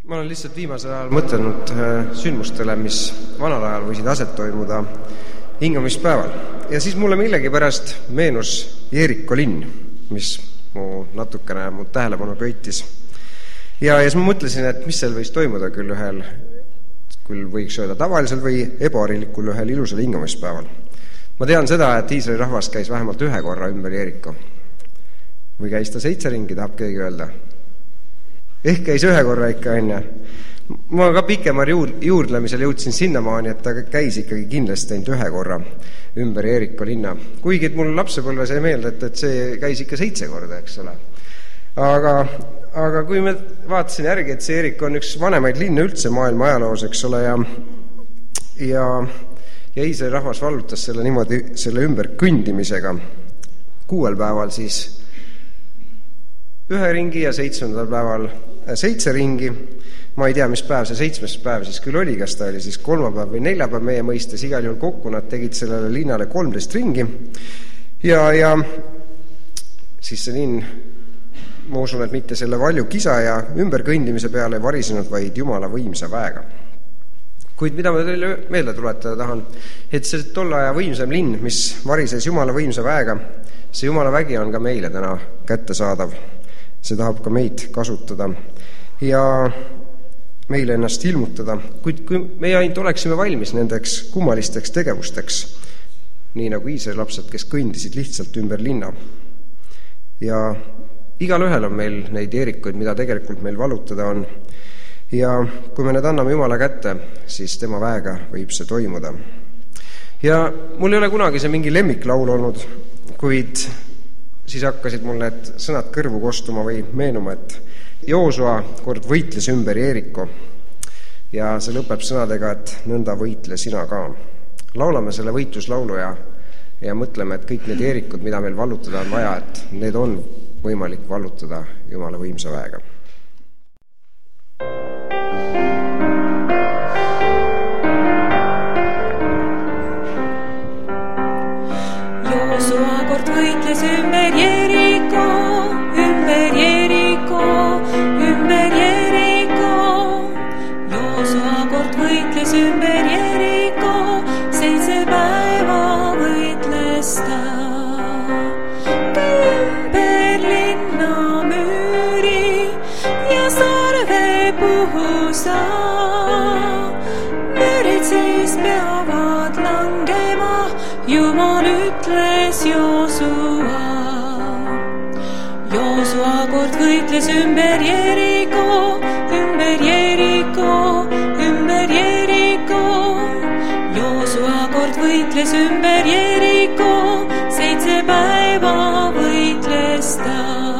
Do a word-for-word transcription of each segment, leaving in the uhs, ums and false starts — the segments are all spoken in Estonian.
Ma olen lihtsalt viimasel ajal mõtelnud sündmustele, mis vanal ajal võisid aset toimuda hingamispäeval. Ja siis mulle millegipärast meenus Jeeriko linn, mis mu natukene mu tähelepanu köitis. Ja, ja siis ma mõtlesin, et mis seal võis toimuda küll ühel, küll võiks öelda tavalisel või ebaharilikul ühel ilusal hingamispäeval. Ma tean seda, et Iisraeli rahvas käis vähemalt ühe korra ümber Jeeriko. Või käis ta seitse ringi, tahab keegi öelda. Ehk käis ühe korra ikka enne. Ma ka pikemar juurdlemisel jõudsin sinnamaani, et ta käis ikkagi kindlasti ainult ühe korra ümber Jeeriko linna. Kuigi mul lapsepõlves ei meelde, et, et see käis ikka seitse korda, eks ole. Aga, aga kui me vaatasin järgi, et see Jeeriko on üks vanemaid linna üldse maailma ajaloos, eks ole, ja, ja, ja Iisraeli rahvas vallutas selle niimoodi selle ümber kõndimisega kuuel päeval siis ühe ringi ja seitsmendal päeval seitse ringi. Ma ei tea, mis päev see seitsmes päev siis küll oli, kas ta oli siis kolmapäev või neljapäev meie mõistes, igal juhul kokku nad tegid sellele linnale kolmteist ringi. Ja, ja siis see linn, ma usun, et mitte selle valju kisa ja ümberkõndimise peale varisenud, vaid Jumala võimsa väega. Kuid mida ma teile meelde tuletada tahan, et see tolle aja võimsam linn, mis varises Jumala võimsa väega, see Jumala vägi on ka meile täna kätte saadav. See tahab ka meid kasutada ja meile ennast ilmutada, kuid kui meie ainult oleksime valmis nendeks kummalisteks tegevusteks, nii nagu Iisraeli lapsed, kes kõndisid lihtsalt ümber linna. Ja igal ühel on meil neid Jeerikoid, mida tegelikult meil valutada on. Ja kui me need anname Jumala kätte, siis tema väega võib see toimuda. Ja mul ei ole kunagi see mingi lemmiklaul olnud, kuid siis hakkasid mul need sõnad kõrvu kostuma või meenuma, et Joosua kord võitles ümber Jeeriko ja see lõpeb sõnadega, et nõnda võitle sina ka. Laulame selle võitluslaulu ja, ja mõtleme, et kõik need Jeerikud, mida meil vallutada on vaja, et need on võimalik vallutada Jumala võimsa väega. Joosua kord võitles ümber Jeeriko, ümber Jeeriko, ümber Jeeriko. Joosua kord võitles ümber Jeeriko, seitse päeva võitles ta. Ümber linna müüri ja sarve puhusa. Müürid siis peavad langema, Jumal ütles Joosua. Joosua kord võitles ümber Jeeriko, ümber Jeeriko, ümber Jeeriko. Joosua kord võitles ümber Jeeriko, seitse päeva võitles ta.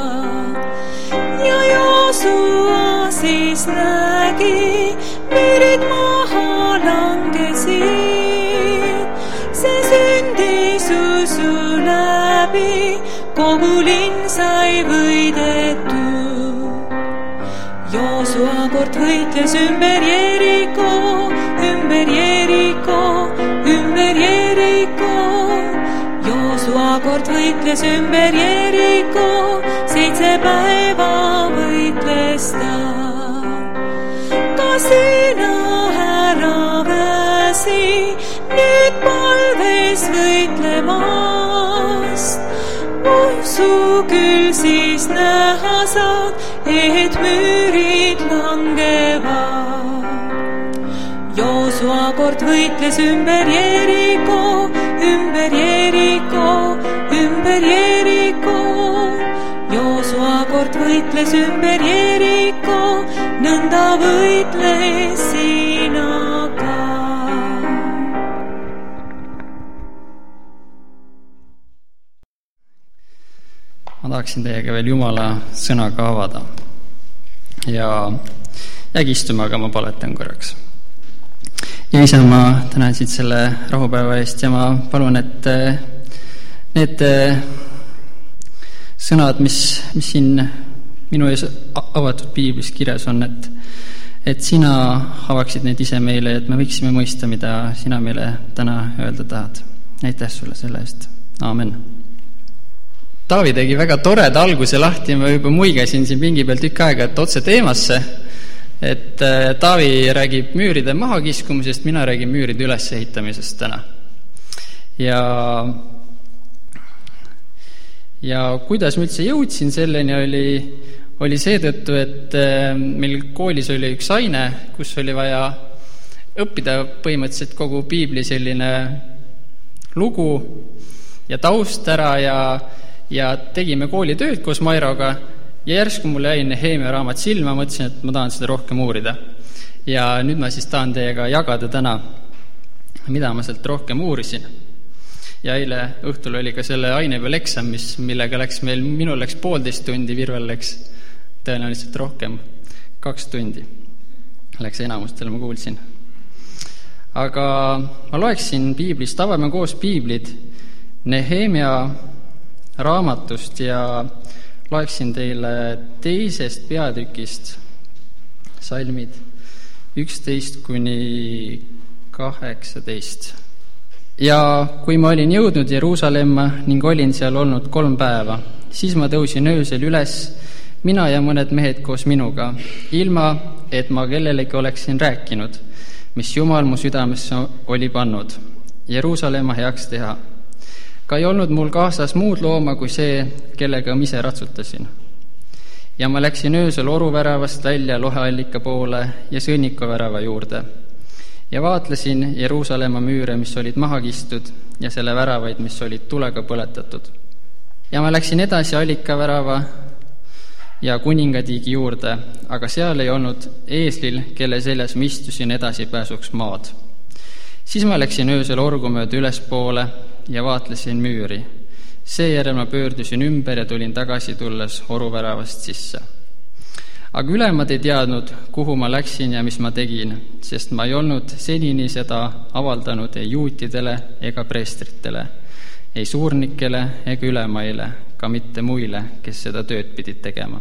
Ja Joosua siis nägi, müürid maha langesid. See sündis usu läbi, kogu linn sai võidetud. Joosua kord võitles ümber Jeeriko, ümber Jeeriko, ümber Jeeriko. Joosua kord võitles ümber Jeeriko, seitse päeva võitles ta. Ka sina ära väsi, nüüd palves võitlemast. Usu küll siis näha saad, et müürid langevad. Joosua kord võitles ümber Jeeriko, ümber Jeeriko, ümber Jeeriko. Joosua kord võitles ümber Jeeriko, nõnda võitles sina ka. Ma tahaksin teiega veel Jumala sõnaga avada ja jäägi istuma, aga ma paletan korraks. Ja isa, ma tänan siit selle rahupäeva eest ja ma palun, et need sõnad, mis, mis siin minu ees avatud piiblis kirjas on, et, et sina avaksid neid ise meile, et me võiksime mõista, mida sina meile täna öelda tahad. Aitäh sulle selle eest. Aamen. Taavi tegi väga toreda alguse lahti ja ma juba muigasin siin pingi peal tükk aega, et otse teemasse, et Taavi räägib müüride mahakiskumisest, mina räägin müüride ülesehitamisest täna. Ja, ja kuidas ma üldse jõudsin selleni, oli, oli seetõttu, et meil koolis oli üks aine, kus oli vaja õppida põhimõtteliselt kogu piibli selline lugu ja taust ära ja, ja tegime koolitööd koos Mairoga ja järsku mulle jäi Nehemia raamat silma, mõtlesin, et ma tahan seda rohkem uurida. Ja nüüd ma siis tahan teiega jagada täna, mida ma sealt rohkem uurisin. Ja eile õhtul oli ka selle aine peal eksam, mis, millega läks meil, minul läks poolteist tundi, Virvel läks tõenäoliselt rohkem, kaks tundi. Läks enamustel, ma kuulsin. Aga ma loeksin piiblist, avame koos piiblid Nehemia raamatust ja loeksin teile teisest peatükist salmid üksteist kuni kaheksateist. Ja kui ma olin jõudnud Jeruusalemma ning olin seal olnud kolm päeva, siis ma tõusin öösel üles, mina ja mõned mehed koos minuga, ilma et ma kellelegi oleksin rääkinud, mis Jumal mu südamesse oli pannud, Jeruusalemma heaks teha. Ka ei olnud mul kaasas muud looma kui see, kellega ma ise ratsutasin. Ja ma läksin öösel oruväravast välja loheallika poole ja sõnnikuvärava juurde ja vaatlesin Jeruusalemma müüre, mis olid maha kistud ja selle väravaid, mis olid tulega põletatud. Ja ma läksin edasi allikavärava ja kuningatiigi juurde, aga seal ei olnud eeslil, kelle seljas ma istusin edasipääsuks maad. Siis ma läksin öösel orgu mööda ülespoole ja vaatlesin müüri. Seejärel ma pöördusin ümber ja tulin tagasi tulles oruväravast sisse. Aga ülemad ei teadnud, kuhu ma läksin ja mis ma tegin, sest ma ei olnud senini seda avaldanud ei juutidele ega preestritele, ei suurnikele ega ülemaile, ka mitte muile, kes seda tööd pidid tegema.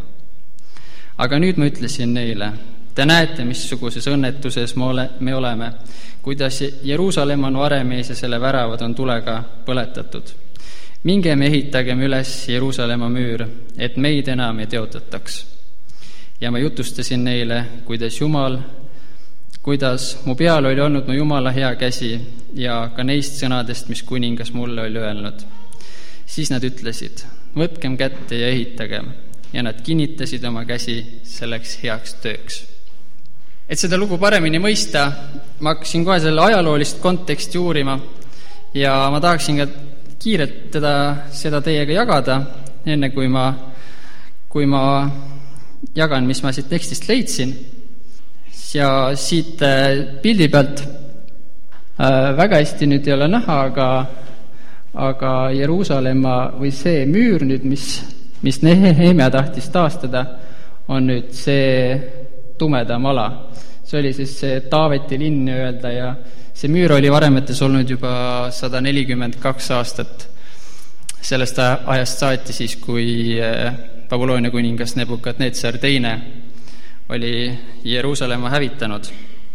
Aga nüüd ma ütlesin neile, te näete, missuguses õnnetuses me oleme, kuidas Jeruusalemm on varemees ja selle väravad on tulega põletatud. Mingem ehitagem üles Jeruusalemma müür, et meid enam ei teotataks. Ja ma jutustasin neile, kuidas Jumal, kuidas mu peal oli olnud mu Jumala hea käsi ja ka neist sõnadest, mis kuningas mulle oli öelnud. Siis nad ütlesid, võtkem kätte ja ehitagem, ja nad kinnitasid oma käsi selleks heaks tööks. Et seda lugu paremini mõista, ma hakkasin kohe selle ajaloolist konteksti uurima ja ma tahaksin ka kiirelt teda, seda teiega jagada, enne kui ma, kui ma jagan, mis ma siit tekstist leidsin. Ja siit pildi pealt äh, väga hästi nüüd ei ole näha, aga, aga Jeruusalemma või see müür nüüd, mis, mis Nehemia tahtis taastada, on nüüd see tumedam ala. See oli siis see Taaveti linn öelda ja see müür oli varemetes olnud juba sada nelikümmend kaks aastat. Sellest ajast saati siis, kui Babyloonia kuningas Nebukadnetsar teine oli Jeruusalemma hävitanud.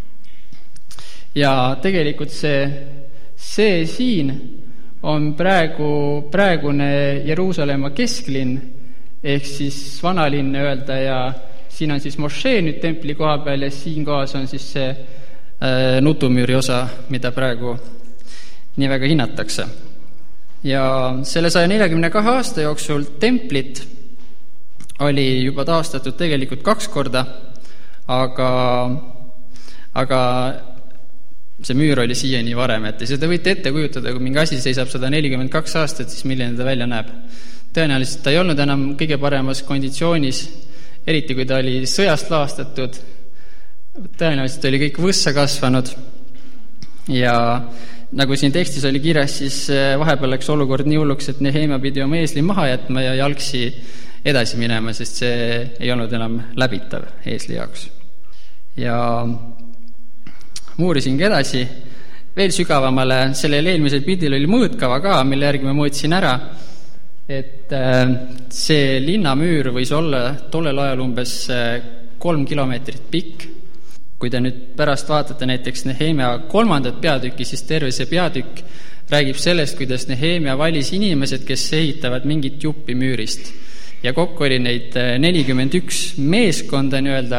Ja tegelikult see, see siin on praegu, praegune Jeruusalemma kesklinn, ehk siis vanalinn öelda ja siin on siis mošee nüüd templi koha peal ja siin kohas on siis see äh, nutumüüri osa, mida praegu nii väga hinnatakse. Ja selle saja neljakümne kahe aasta jooksul templit oli juba taastatud tegelikult kaks korda, aga, aga see müür oli siiani varem, et seda võite ette kujutada, kui mingi asi seisab sada nelikümmend kaks aastat, siis milline ta välja näeb. Tõenäoliselt ta ei olnud enam kõige paremas konditsioonis, eriti kui ta oli sõjast laastatud, tõenäoliselt oli kõik võssa kasvanud ja nagu siin tekstis oli kirjas, siis vahepeal läks olukord nii hulluks, et Nehemia pidi oma eesli maha jätma ja jalgsi edasi minema, sest see ei olnud enam läbitav eesli jaoks. Ja muurisingi edasi veel sügavamale, sellel eelmisel pildil oli mõõtkava ka, mille järgi ma mõõtsin ära, et see linnamüür võis olla tollel ajal umbes kolm kilomeetrit pikk. Kui te nüüd pärast vaatate näiteks Nehemia kolmandat peatükki, siis terve see peatükk räägib sellest, kuidas Nehemia valis inimesed, kes ehitavad mingit juppi müürist. Ja kokku oli neid nelikümmend üks meeskonda nii-öelda,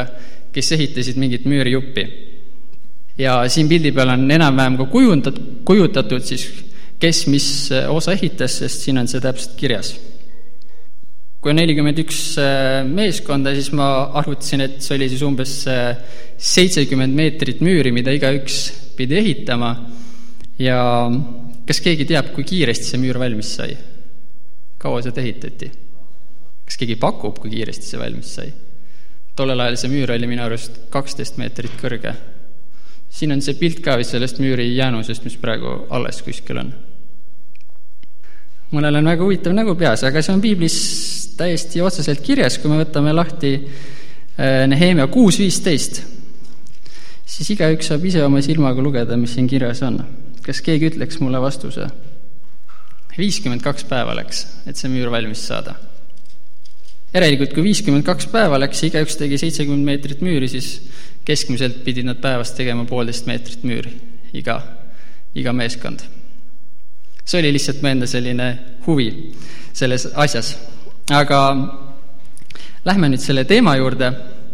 kes ehitasid mingit müürijuppi. Ja siin pildi peal on enam-vähem ka kujundat, kujutatud siis, kes mis osa ehitas, sest siin on see täpselt kirjas. Kui on nelikümmend üks meeskonda, siis ma arvutasin, et see oli siis umbes seitsekümmend meetrit müüri, mida iga üks pidi ehitama. Ja kas keegi teab, kui kiiresti see müür valmis sai? Kaua seda ehitati? Kas keegi pakub, kui kiiresti see valmis sai? Tollel ajal see müür oli minu arust kaksteist meetrit kõrge. Siin on see pilt ka vist sellest müüri jäänusest, mis praegu alles kuskil on. Mõnel on väga huvitav nägu peas, aga see on piiblis täiesti otseselt kirjas, kui me võtame lahti Nehemia kuus viisteist, siis igaüks saab ise oma silmaga lugeda, mis siin kirjas on. Kas keegi ütleks mulle vastuse? viiskümmend kaks päeva läks, et see müür valmis saada. Järelikult, kui viiskümmend kaks päeva läks, igaüks tegi seitsekümmend meetrit müüri, siis keskmiselt pidid nad päevast tegema poolteist meetrit müüri, iga, iga meeskond. See oli lihtsalt mu enda selline huvi selles asjas. Aga lähme nüüd selle teema juurde.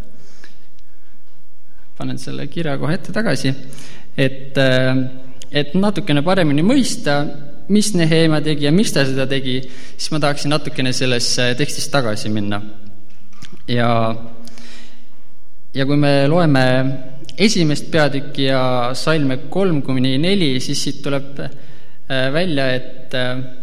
Panen selle kirja kohe ette tagasi, et, et natukene paremini mõista, mis Nehemia tegi ja miks ta seda tegi, siis ma tahaksin natukene selles tekstis tagasi minna. Ja, ja kui me loeme esimest peatükki ja salme kolm kuni neli, siis siit tuleb välja, et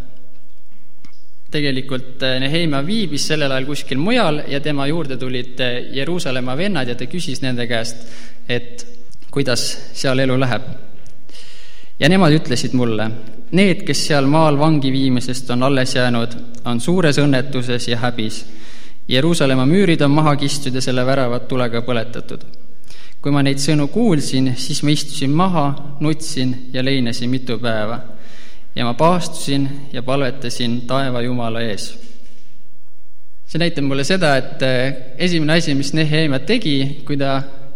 tegelikult Nehemia viibis sellel ajal kuskil mujal ja tema juurde tulid Jeruusalemma vennad ja ta küsis nende käest, et kuidas seal elu läheb. Ja nemad ütlesid mulle, need, kes seal maal vangi viimisest on alles jäänud, on suures õnnetuses ja häbis. Jeruusalemma müürid on maha kistud ja selle väravad tulega põletatud. Kui ma neid sõnu kuulsin, siis ma istusin maha, nutsin ja leinesin mitu päeva. Ja ma paastusin ja palvetasin taeva Jumala ees. See näitab mulle seda, et esimene asi, mis Nehemia tegi, kui ta,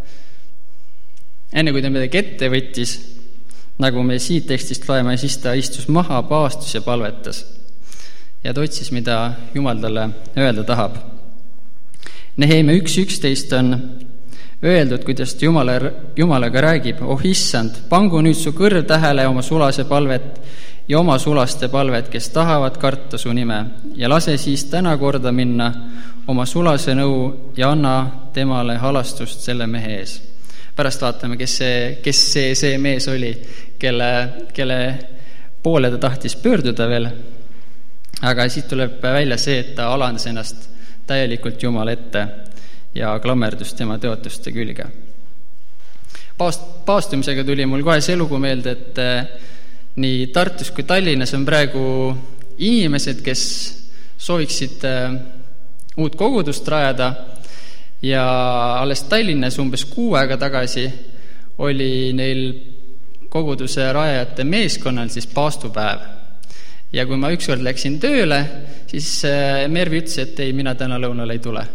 enne kui ta midagi ette võttis, nagu me siit tekstist loeme, siis ta istus maha, paastus ja palvetas. Ja ta otsis, mida Jumal talle öelda tahab. Nehemia üks üksteist on öeldud, kuidas Jumala, Jumalaga räägib, oh issand, pangu nüüd su kõrv tähele oma sulase palvet ja oma sulaste palvet, kes tahavad karta su nime, ja lase siis täna korda minna oma sulase nõu ja anna temale halastust selle mehe ees. Pärast vaatame, kes see, kes see, see mees oli, kelle, kelle poole ta tahtis pöörduda veel. Aga siit tuleb välja see, et ta alandas ennast täielikult Jumala ette ja klammerdus tema teotuste külge. Paast, paastumisega tuli mul kohe see lugu meelde, et nii Tartus kui Tallinnas on praegu inimesed, kes sooviksid uut kogudust rajada ja alles Tallinnas umbes kuu aega tagasi oli neil koguduse rajajate meeskonnal siis paastupäev. Ja kui ma ükskord läksin tööle, siis Mervi ütles, et ei, mina täna lõunal ei tule.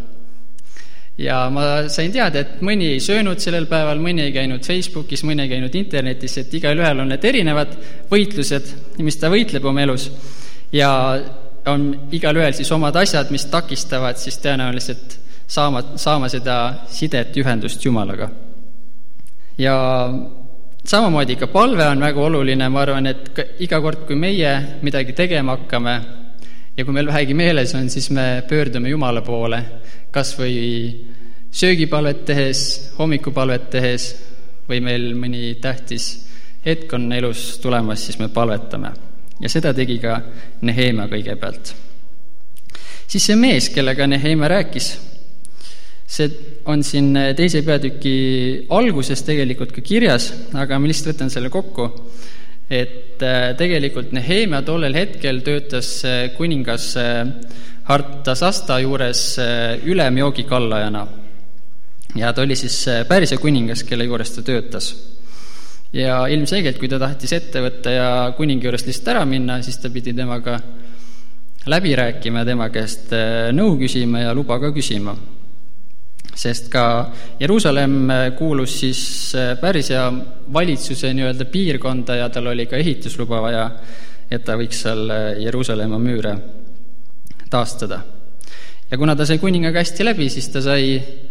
Ja ma sain teada, et mõni ei söönud sellel päeval, mõni ei käinud Facebookis, mõni ei käinud internetis, et igal ühel on need erinevad võitlused, mis ta võitleb oma elus. Ja on igal ühel siis omad asjad, mis takistavad siis tõenäoliselt saama, saama seda sidet ühendust Jumalaga. Ja samamoodi ka palve on väga oluline, ma arvan, et iga kord, kui meie midagi tegema hakkame ja kui meil vähegi meeles on, siis me pöördume Jumala poole, kas või söögipalvet tehes, hommikupalvet tehes või meil mõni tähtis hetk on elus tulemas, siis me palvetame. Ja seda tegi ka Nehemia kõigepealt. Siis see mees, kellega Nehemia rääkis, see on siin teise peatüki alguses tegelikult ka kirjas, aga ma lihtsalt võtan selle kokku, et tegelikult Nehemia tollel hetkel töötas kuningas Artasasta juures ülemjoogikallajana. Ja ta oli siis Pärsia kuningas, kelle juures ta töötas. Ja ilmselgelt, kui ta tahtis ette võtta ja kuningi juures lihtsalt ära minna, siis ta pidi temaga läbi rääkima, tema käest nõu küsima ja luba ka küsima. Sest ka Jeruusalemm kuulus siis Pärsia valitsuse nii-öelda piirkonda ja tal oli ka ehitusluba vaja, et ta võiks seal Jeruusalemma müüre taastada. Ja kuna ta sai kuningaga hästi läbi, siis ta sai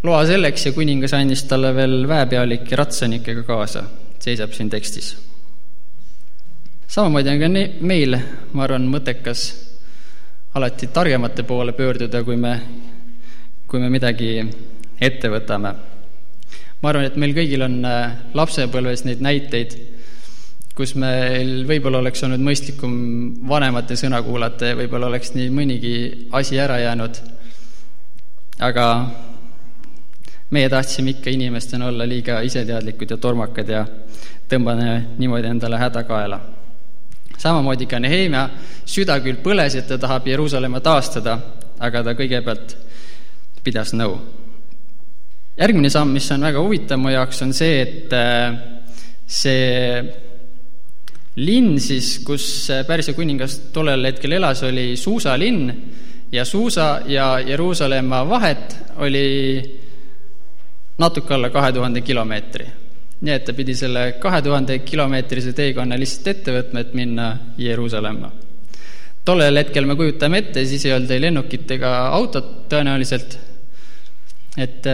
loa selleks ja kuningas andis talle veel väepealik ja ratsanikega kaasa, seisab siin tekstis. Samamoodi on ka meil, ma arvan, mõttekas alati targemate poole pöörduda, kui me, kui me midagi ette võtame. Ma arvan, et meil kõigil on lapsepõlves neid näiteid, kus meil võib-olla oleks olnud mõistlikum vanemate sõna kuulata ja võib-olla oleks nii mõnigi asi ära jäänud. Aga meie tahtsime ikka inimestena olla liiga iseteadlikud ja tormakad ja tõmbane niimoodi endale häda kaela. Samamoodi ka Nehemia süda küll põles, et ta tahab Jeruusalemma taastada, aga ta kõigepealt pidas nõu. Järgmine samm, mis on väga huvitav mu jaoks, on see, et see linn siis, kus Pärsia kuningas tollel hetkel elas, oli Suusa linn ja Suusa ja Jeruusalemma vahet oli natuke alla kahe tuhande kilomeetri. Nii et ta pidi selle kahe tuhande kilomeetrise teekonna lihtsalt ette võtma, et minna Jeruusalemma. Tollel hetkel me kujutame ette, siis ei olnud ei lennukit ega autot tõenäoliselt, et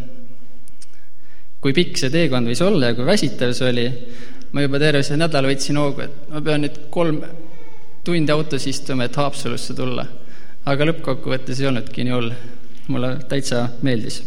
kui pikk see teekond võis olla ja kui väsitav see oli. Ma juba terve see nädal võtsin hoogu, et ma pean nüüd kolm tundi autos istuma, et Haapsalusse tulla. Aga lõppkokkuvõttes ei olnudki nii hull. Mulle täitsa meeldis.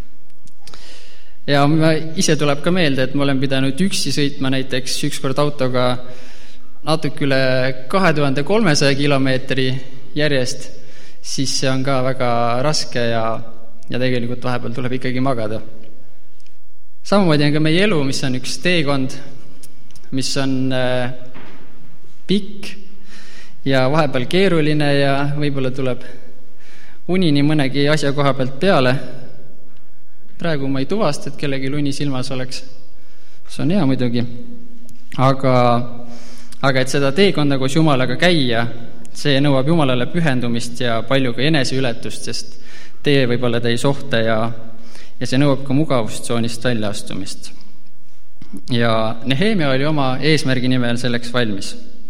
Ja ma ise tuleb ka meelde, et ma olen pidanud üksi sõitma näiteks ükskord autoga natuke üle kahe tuhande kolmesaja kilomeetri järjest, siis see on ka väga raske ja, ja tegelikult vahepeal tuleb ikkagi magada. Samamoodi on ka meie elu, mis on üks teekond, mis on äh, pikk ja vahepeal keeruline ja võib-olla tuleb unini mõnegi asja koha pealt peale. Praegu ma ei tuvasta, et kellegi uni silmas oleks. See on hea muidugi. Aga, aga et seda teekonda koos Jumalaga käia, see nõuab Jumalale pühendumist ja palju ka eneseületust, sest tee võib-olla täis ohte ja, ja see nõuab ka mugavustsoonist väljaastumist. Ja Nehemia oli oma eesmärgi nimel selleks valmis.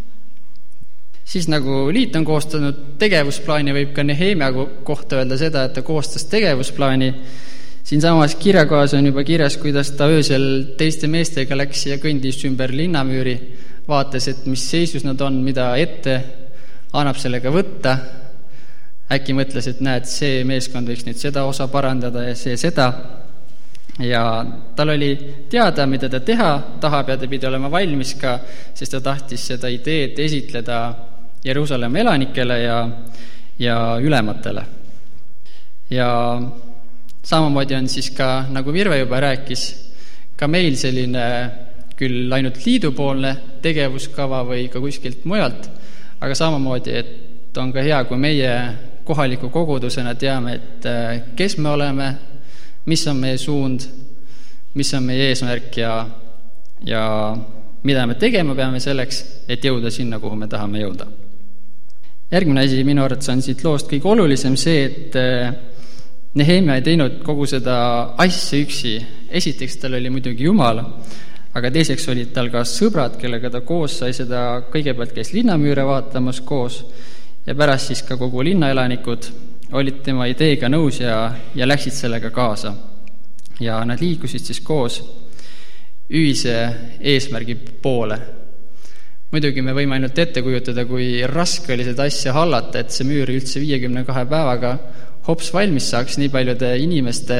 Siis nagu liit on koostanud tegevusplaani, võib ka Nehemia kohta öelda seda, et ta koostas tegevusplaani. Siin samas kirjakohas on juba kirjas, kuidas ta öösel teiste meestega läks ja kõndis ümber linnamüüri, vaatas, et mis seisus nad on, mida ette annab sellega võtta. Äkki mõtles, et näed, see meeskond võiks nüüd seda osa parandada ja see seda. Ja tal oli teada, mida ta teha tahab ja ta pidi olema valmis ka, sest ta tahtis seda ideed esitleda Jeruusalemma elanikele ja, ja ülematele. Ja samamoodi on siis ka, nagu Virve juba rääkis, ka meil selline küll ainult liidupoolne tegevuskava või ka kuskilt mujalt, aga samamoodi, et on ka hea, kui meie kohaliku kogudusena teame, et kes me oleme, mis on meie suund, mis on meie eesmärk ja, ja mida me tegema peame selleks, et jõuda sinna, kuhu me tahame jõuda. Järgmine asi minu arvates on siit loost kõige olulisem see, et Nehemia ei teinud kogu seda asja üksi. Esiteks tal oli muidugi Jumal, aga teiseks olid tal ka sõbrad, kellega ta koos sai seda, kõigepealt käis linnamüüre vaatamas koos ja pärast siis ka kogu linnaelanikud olid tema ideega nõus ja, ja läksid sellega kaasa. Ja nad liikusid siis koos ühise eesmärgi poole. Muidugi me võime ainult ette kujutada, kui raske oli seda asja hallata, et see müür üldse viiekümne kahe päevaga hops valmis saaks nii paljude inimeste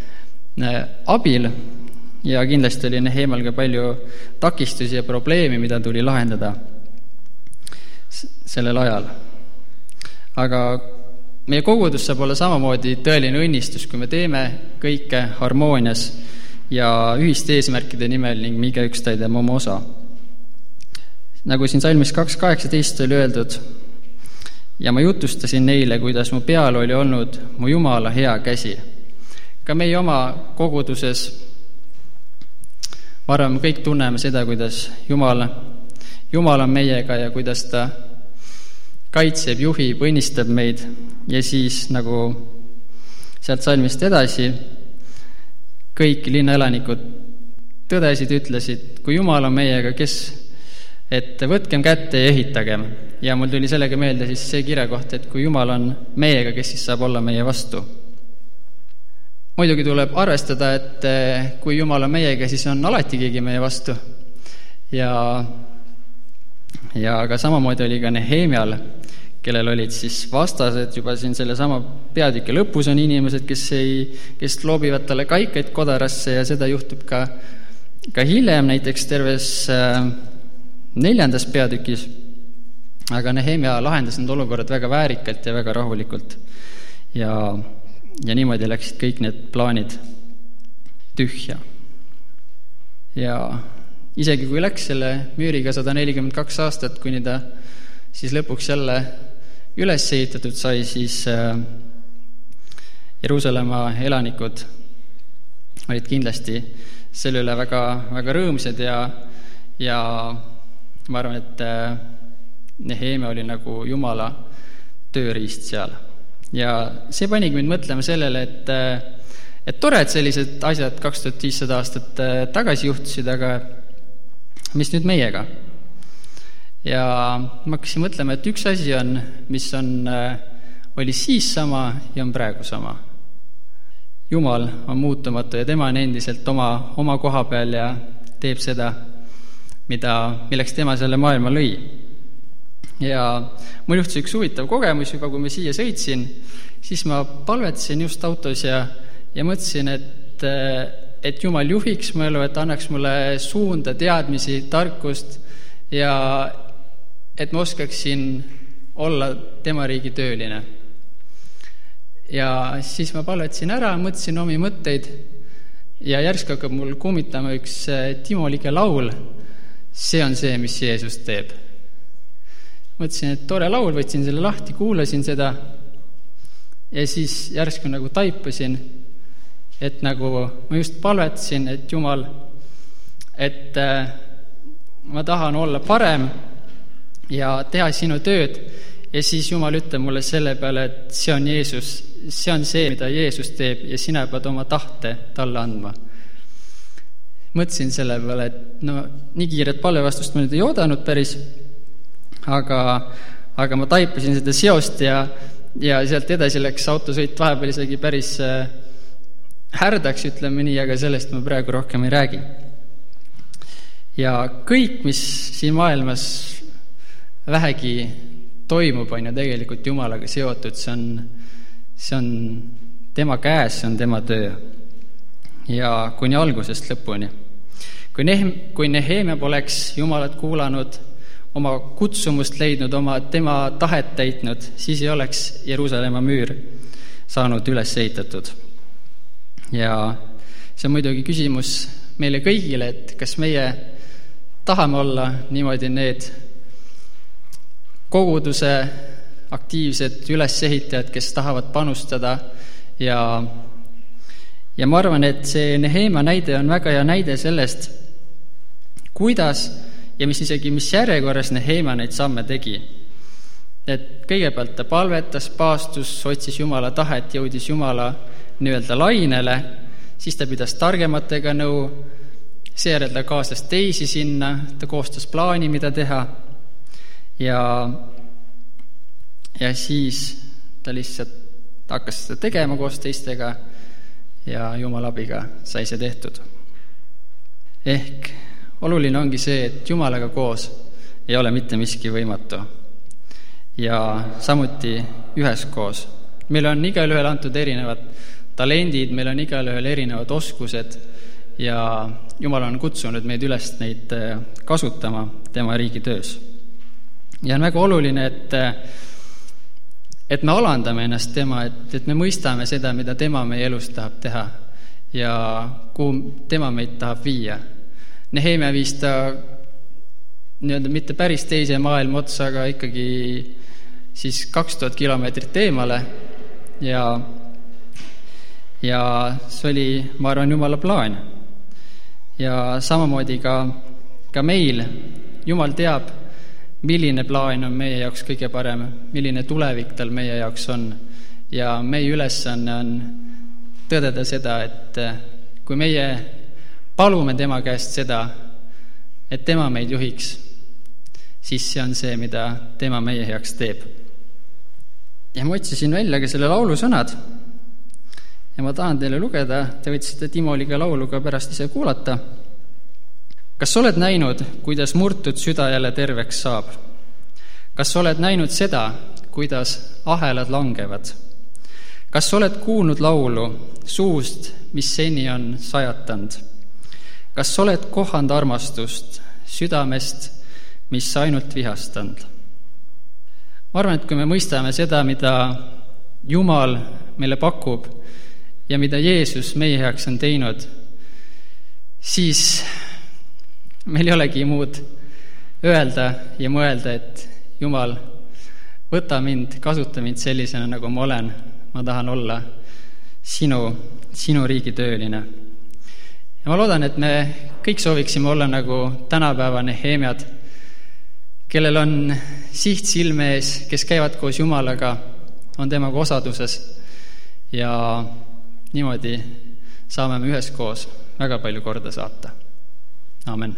abil ja kindlasti oli Nehemial ka palju takistusi ja probleemi, mida tuli lahendada sellel ajal. Aga meie kogudus saab olla samamoodi tõeline õnnistus, kui me teeme kõike harmoonias ja ühiste eesmärkide nimel ning miga üks täidab oma osa. Nagu siin salmis kaks kaheksateist oli öeldud, ja ma jutustasin neile, kuidas mu peal oli olnud mu Jumala hea käsi. Ka meie oma koguduses, ma arvan, me kõik tunneme seda, kuidas Jumal, Jumal on meiega ja kuidas ta kaitseb, juhib, õnnistab meid. Ja siis nagu sealt salmist edasi kõik linnaelanikud tõdesid, ütlesid, kui Jumal on meiega, kes, et võtkem kätte ja ehitagem. Ja mul tuli sellega meelde siis see kirja koht, et kui Jumal on meiega, kes siis saab olla meie vastu. muidugi tuleb arvestada, et kui Jumal on meiega, siis on alati keegi meie vastu. Ja, ja ka samamoodi oli ka Nehemial, kellel olid siis vastased juba siin selle sama peatüki lõpus on inimesed, kes, ei, kes loobivad talle kaikaid kodarasse ja seda juhtub ka, ka hiljem, näiteks terves äh, neljandas peatükis. Aga Nehemia lahendas need olukorrad väga väärikalt ja väga rahulikult. Ja, ja niimoodi läksid kõik need plaanid tühja. Ja isegi kui läks selle müüriga sada nelikümmend kaks aastat, kuni ta siis lõpuks jälle üles ehitatud sai, siis Jeruusalemma elanikud olid kindlasti selle üle väga, väga rõõmsad ja, ja ma arvan, et Nehemia oli nagu Jumala tööriist seal. Ja see panigi mind mõtlema sellele, et, et tore, et sellised asjad kaks tuhat viissada aastat tagasi juhtusid, aga mis nüüd meiega? Ja ma hakkasin mõtlema, et üks asi on, mis on, oli siis sama ja on praegu sama. Jumal on muutumatu ja tema on endiselt oma, oma koha peal ja teeb seda, mida, milleks tema selle maailma lõi. Ja mul juhtus üks huvitav kogemus juba, kui ma siia sõitsin, siis ma palvetasin just autos ja, ja mõtlesin, et, et Jumal juhiks mu elu, et annaks mulle suunda, teadmisi, tarkust ja et ma oskaksin olla tema riigi tööline. Ja siis ma palvetasin ära, mõtlesin omi mõtteid ja järsk hakkab mul kummitama üks Timolige laul. See on see, mis Jeesus teeb. Mõtlesin, et tore laul, võtsin selle lahti, kuulasin seda ja siis järsku nagu taipasin, et nagu ma just palvetasin, et Jumal, et ma tahan olla parem ja teha sinu tööd ja siis Jumal ütleb mulle selle peale, et see on Jeesus, see on see, mida Jeesus teeb ja sina pead oma tahte talle andma. Mõtlesin selle peale, et no nii kiiret palvevastust ma nüüd ei oodanud päris, aga, aga ma taipasin seda seost ja, ja sealt edasi läks autosõit vahepeal isegi päris härdaks, ütleme nii, aga sellest ma praegu rohkem ei räägi. Ja kõik, mis siin maailmas vähegi toimub, on ju tegelikult Jumalaga seotud, see on, see on tema käes, see on tema töö. Ja kuni algusest lõpuni. Kui, Nehem, kui Nehemia poleks Jumalat kuulanud, oma kutsumust leidnud, oma tema tahet täitnud, siis ei oleks Jeruusalemma müür saanud üles ehitatud. Ja see on muidugi küsimus meile kõigile, et kas meie tahame olla niimoodi need koguduse aktiivsed ülesehitajad, kes tahavad panustada ja, ja ma arvan, et see Nehemia näide on väga hea näide sellest, kuidas ja mis isegi mis järjekorras Nehemia neid samme tegi. Et kõigepealt ta palvetas, paastus, otsis Jumala tahet, jõudis Jumala nii-öelda lainele, siis ta pidas targematega nõu, seejärel ta kaasas teisi sinna, ta koostas plaani, mida teha ja, ja siis ta lihtsalt hakkas seda tegema koos teistega ja Jumala abiga sai see tehtud. Ehk oluline ongi see, et Jumalaga koos ei ole mitte miski võimatu ja samuti üheskoos. Meil on igal ühel antud erinevad talendid, meil on igal ühel erinevad oskused ja Jumal on kutsunud meid üles neid kasutama tema riigi töös. Ja on väga oluline, et, et me alandame ennast tema, et, et me mõistame seda, mida tema meie elus tahab teha ja kuhu tema meid tahab viia. Nehemia viis ta nii-öelda mitte päris teise maailma otsa, aga ikkagi siis kaks tuhat kilomeetrit eemale ja, ja see oli, ma arvan, Jumala plaan. Ja samamoodi ka, ka meil Jumal teab, milline plaan on meie jaoks kõige parem, milline tulevik tal meie jaoks on. Ja meie ülesanne on tõdeda seda, et kui meie palume tema käest seda, et tema meid juhiks, siis see on see, mida tema meie heaks teeb. Ja ma otsisin välja ka selle laulu sõnad. ja ma tahan teile lugeda, te võtsite Timoliga laulu ka pärast ise kuulata. Kas oled näinud, kuidas murtud süda jälle terveks saab? Kas oled näinud seda, kuidas ahelad langevad? Kas oled kuulnud laulu suust, mis seni on sajatanud? Kas oled kohanud armastust südamest, mis ainult vihastanud? Ma arvan, et kui me mõistame seda, mida Jumal meile pakub ja mida Jeesus meie heaks on teinud, siis meil ei olegi muud öelda ja mõelda, et Jumal, võta mind, kasuta mind sellisena, nagu ma olen. Ma tahan olla sinu, sinu riigi tööline. Ja ma loodan, et me kõik sooviksime olla nagu tänapäeva Nehemiad, kellel on siht silme ees, kes käivad koos Jumalaga, on temaga osaduses ja niimoodi saame me üheskoos väga palju korda saata. Amen.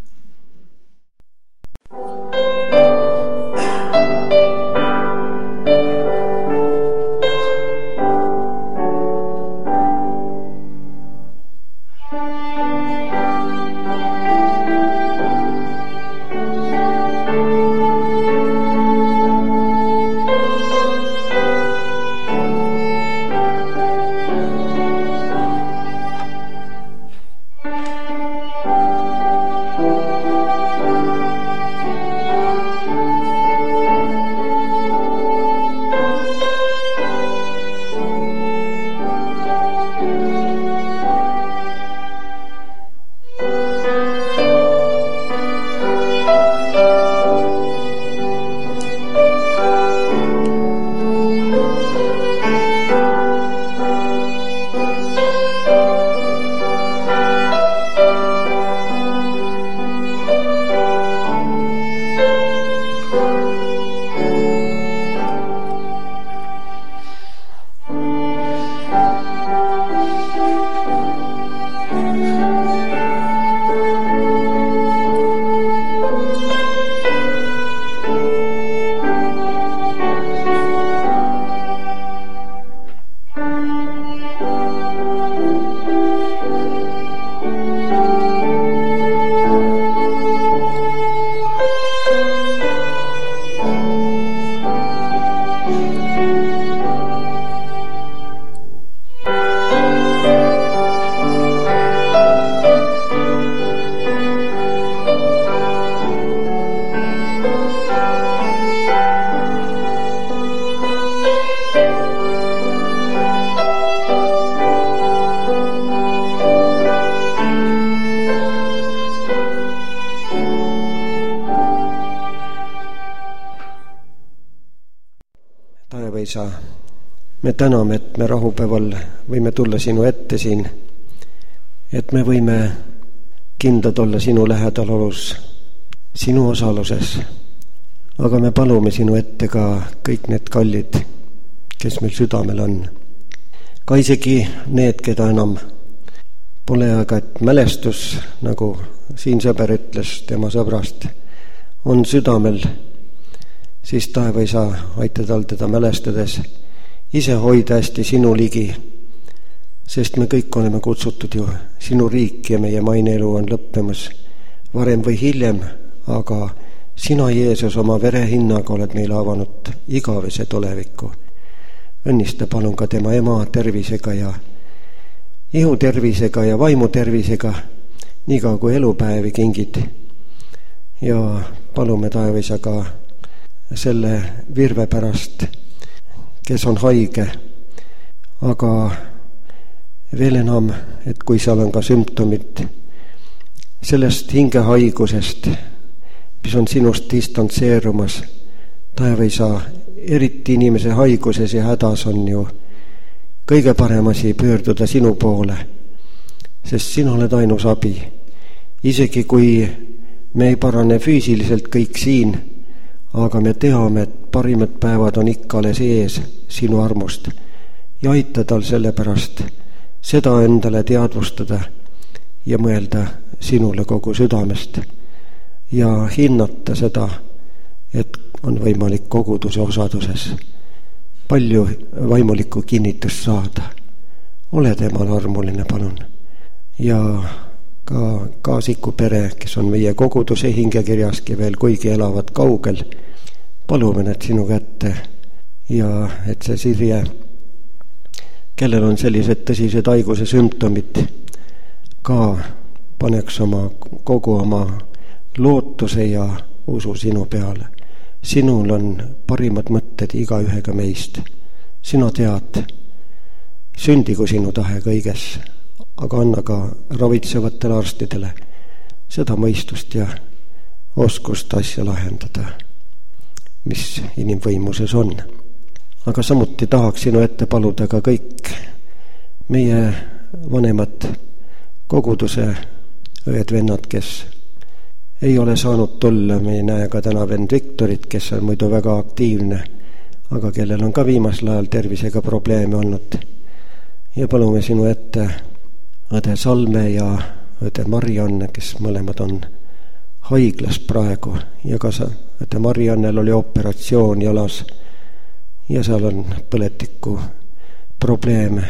Isa, me täname, et me rahupäeval võime tulla sinu ette siin, et me võime kindlad olla sinu lähedal olus, sinu osaluses. Aga me palume sinu ette ka kõik need kallid, kes meil südamel on. Ka isegi need, keda enam pole, aga et mälestus, nagu siin sõber ütles tema sõbrast, on südamel, siis taeva Isa, aita tal teda mälestades ise hoida hästi sinu ligi, sest me kõik oleme kutsutud ju sinu riiki ja meie maineelu on lõppemas varem või hiljem, aga sina, Jeesus, oma vere hinnaga oled meile avanud igavese tuleviku. Õnnista palun ka tema ema tervisega ja ihu tervisega ja vaimu tervisega, niikaua kui elupäevi kingid. Ja palume taeva Isa ka selle virve pärast, kes on haige, aga veel enam, et kui seal on ka sümptomid sellest hingehaigusest, mis on sinust distantseerumas, taeva Isa, eriti inimese haiguses ja hädas on ju kõige parem asi pöörduda sinu poole, sest sina oled ainus abi. Isegi kui me ei parane füüsiliselt kõik siin, aga me teame, et parimad päevad on ikka alles ees sinu armust ja aita tal selle pärast seda endale teadvustada ja mõelda sinule kogu südamest ja hinnata seda, et on võimalik koguduse osaduses palju vaimulikku kinnitust saada. ole temal armuline, palun. Ja ka Kaasiku pere, kes on meie koguduse hingekirjaski veel, kuigi elavad kaugel, palume need sinu kätte ja et see Sirje, kellel on sellised tõsised haiguse sümptomid, ka paneks oma, kogu oma lootuse ja usu sinu peale. Sinul on parimad mõtted iga ühega meist. Sina tead, sündigu sinu tahe kõiges, aga anna ka ravitsevatele arstidele seda mõistust ja oskust asja lahendada, mis inimvõimuses on. Aga samuti tahaks sinu ette paluda ka kõik meie vanemad koguduse õed-vennad, kes ei ole saanud tulla. Me ei näe ka täna vend Viktorit, kes on muidu väga aktiivne, aga kellel on ka viimasel ajal tervisega probleeme olnud. Ja palume sinu ette õde Salme ja õde Marianne, kes mõlemad on haiglas praegu, ja ka õde Mariannel oli operatsioon jalas ja seal on põletiku probleeme.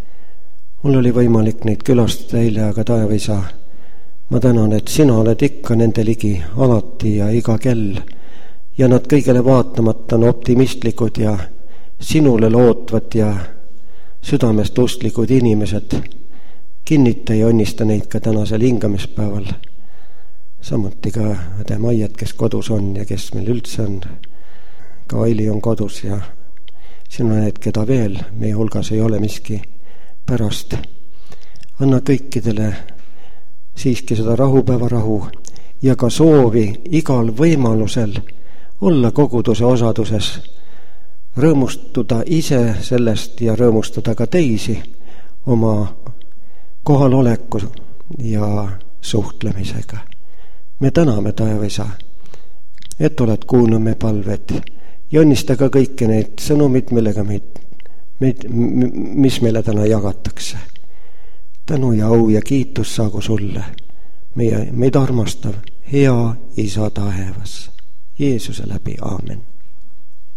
Mul oli võimalik neid külastada eile, aga taevaisa, ma tänan, et sina oled ikka nende ligi alati ja iga kell ja nad kõigele vaatamata on optimistlikud ja sinule lootvad ja südamest usklikud inimesed. Kinnita ja õnnista neid ka tänasel hingamispäeval. Samuti ka õde Maiet, kes kodus on ja kes meil üldse on. Ka Aili on kodus ja sinu need, keda veel meie hulgas ei ole miski pärast. Anna kõikidele siiski seda rahupäeva rahu ja ka soovi igal võimalusel olla koguduse osaduses, rõõmustuda ise sellest ja rõõmustada ka teisi oma kohaloleku ja suhtlemisega. Me täname taevaisa, et oled kuulnud me palved ja õnnista ka kõiki neid sõnumid, millega meid, meid, mis meile täna jagatakse. Tänu ja au ja kiitus saagu sulle, meie, meid armastav, hea Isa taevas, Jeesuse läbi, aamen.